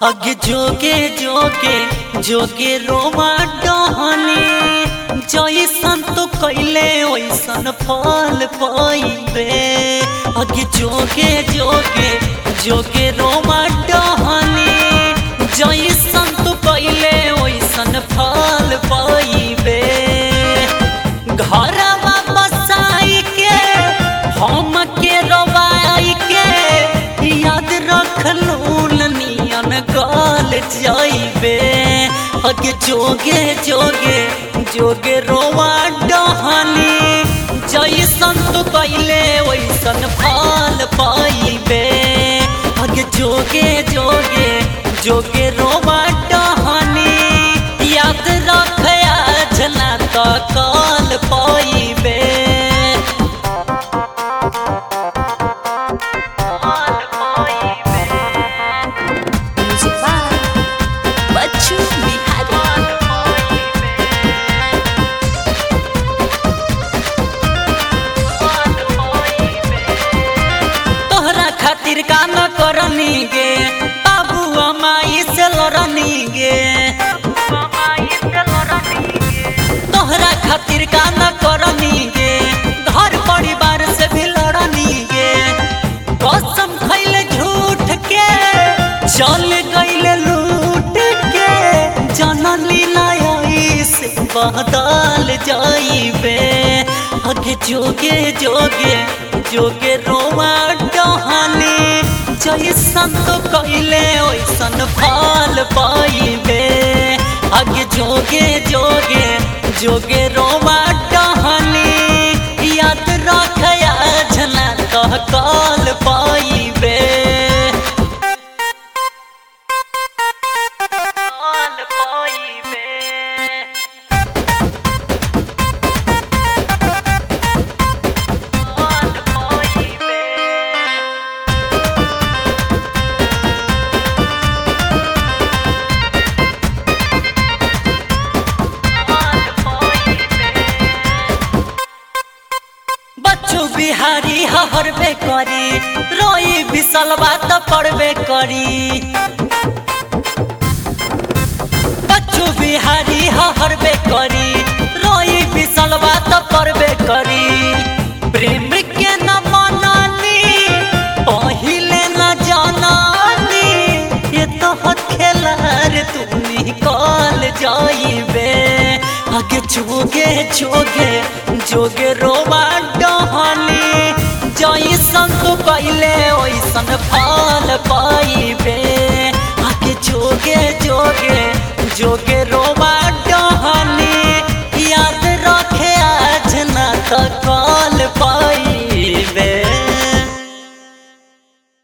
अगे जोगे जोगे जोगे रोमा डहनी जैसन तो कैले वैसन फल पाइबे। अगे जोगे जोगे जोगे रोमा डहनी जैसन तो कैले वैसन फल पाइबे। घरवा बसाई के हम के रवाई के याद रख लूनियन गाल जाइबे। अगे जोगे जोगे जोगे रोवा डहनी जैसन तो कैले वैसन फल पाइबे। अगे जोगे जोगे जोगे रोवा डहनी याद रख जना तो काल पाइबे। खातिर का न करनी गे बाबू माई से लड़नी गे। तोहरा खातिर का न करनी गे घर परिवार से भी लड़नी गे। कसम खैले झूठ के चल गईले लूट के जननी नई से बदल जाइबे। अगे जोगे जोगे जोगे रोवा डहनी जैसन तो कैले वैसन फल पाइबे। अगे जोगे जोगे जोगे रोवा डहनी याद रख जना तो काल पाइबे। बच्चू बिहारी हरबे करी रोई बिसल बात पड़बे करी। बच्चू बिहारी हरबे करी रोई बिसल बात पड़बे करी। प्रेम के न मनानी पहिले न जानानी ये तो खेलार तू निकाल जाइबे। आगे जोगे जोगे जोगे रोवा डहनी जैसन तो कैले वैसन फल पाइबे। आगे जोगे जोगे जोगे रोवा